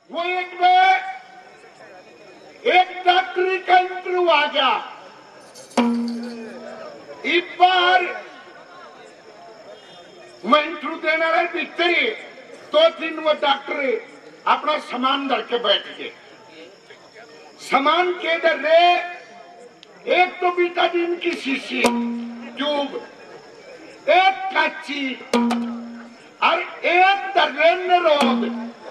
वो एक डॉक्टरी का इंटरव्यू आ गया। इस बार मैं इंटरव्यू देने वाले भीतर दो तीन वो डॉक्टर अपना सामान धर के बैठ गए। सामान के धर रहे, एक तो बीटाडीन की शीशी ट्यूब, एक काची और एक रोग।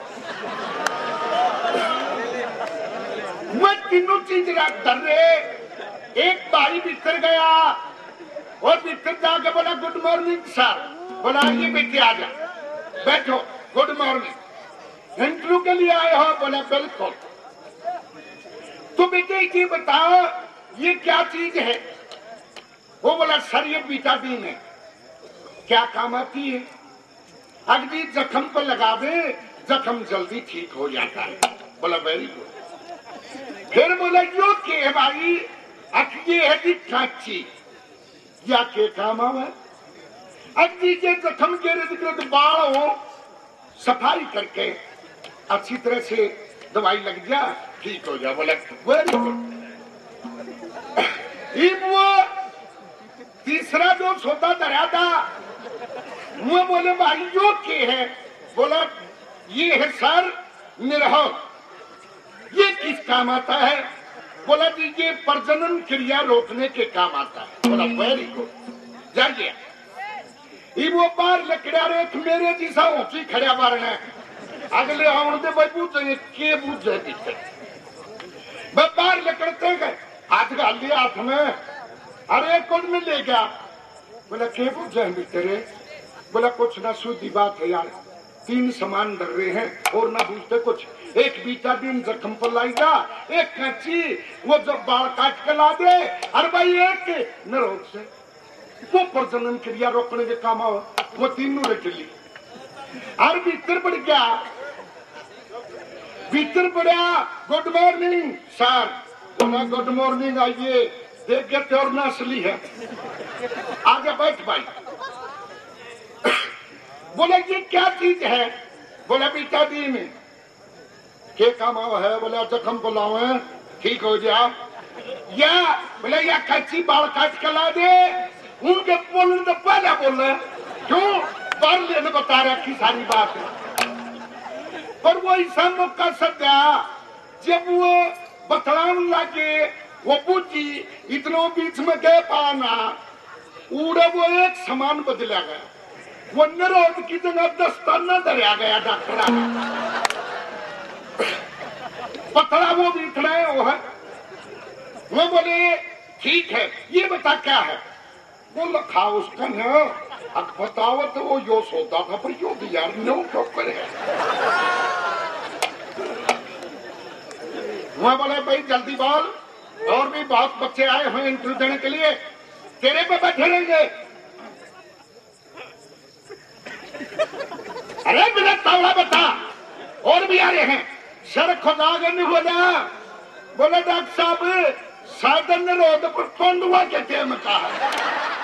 मैं तीनों चीज रख धर रहे। एक भाई भीतर गया और भीतर जाके बोला गुड मॉर्निंग सर। बोला ये बेटे आ जा, बैठो, गुड मॉर्निंग, इंटरव्यू के लिए आए हो? बोला बिल्कुल। तो बेटे ये बताओ ये क्या चीज है? वो बोला सर ये बीटाडीन है। क्या काम आती है? अगली जख्म पर लगा दे, जख्म जल्दी ठीक हो जाता है। बोला वेरी गुड। फिर बोला यो के है भाई? ये है कि काची या के काम आवे? अगली के जख्म के इर्द बाल हो, सफाई करके अच्छी तरह से दवाई लग जा, ठीक हो जा। बोला वेरी गुड। वो तीसरा जो सौदा धरा था वो बोले भाई यो के है? बोला ये है सर निरहोक। ये किस काम आता है? बोला जी ये प्रजनन क्रिया रोकने के काम आता है। बोला वेरी गुड। जाइए वो बार लकड़ा रेख मेरे जैसा ऊंची खड़ा मारना अगले आने दे भाई पूछे के पूछे पीछे बार लकड़ते गए, हाथ डाल लिया हाथ में। अरे कौन में ले गया? बोला के पूछे तेरे? बोला कुछ ना सूदी बात है यार, तीन सामान डर रहे हैं और ना पूछते कुछ। एक बीटाडीन जख्म पर लाएगा, एक कांची वो जब बाल काट के ला दे, अरे भाई एक निरोग से वो प्रजनन क्रिया रोकने के काम आओ। वो तीनों रख ली और भीतर पड़ गया। भीतर पड़ा गुड मॉर्निंग सर। बोला गुड मॉर्निंग, आइए देखिए त्योर असली है, आगे बैठ भाई। बोला ये क्या चीज है? बोला बीटाडीन के काम है? बोला जख्म को लाओ ठीक हो जा। या बोला या कच्ची बाल काट के ला दे। उनके बोलने तो पहले बोल रहे क्यों? बार लेने बता रहा की सारी बात है। पर वो ऐसा मौका सद्या जब वो बतलाने लगे, वो पूछी इतनों बीच में गए पाना उड़े वो एक सामान बदला गया। वो निरोध की जगह दस्ताना दरिया गया डॉक्टर। पतला वो भी इतना है वो है। वो बोले ठीक है ये बता क्या है? वो लखा उसका न अब बताओ तो वो यो सौदा था पर यो भी यार नो क्यों करे। वह बोले भाई जल्दी बोल, और भी बहुत बच्चे आए हैं इंटरव्यू देने के लिए, तेरे पे बैठे रहेंगे। अरे बिना तावड़ा बता, और भी आ रहे हैं। सर खुदा नहीं बोला। बोला डॉक्टर साहब साधन रोड पर पंडुआ के टेम का है।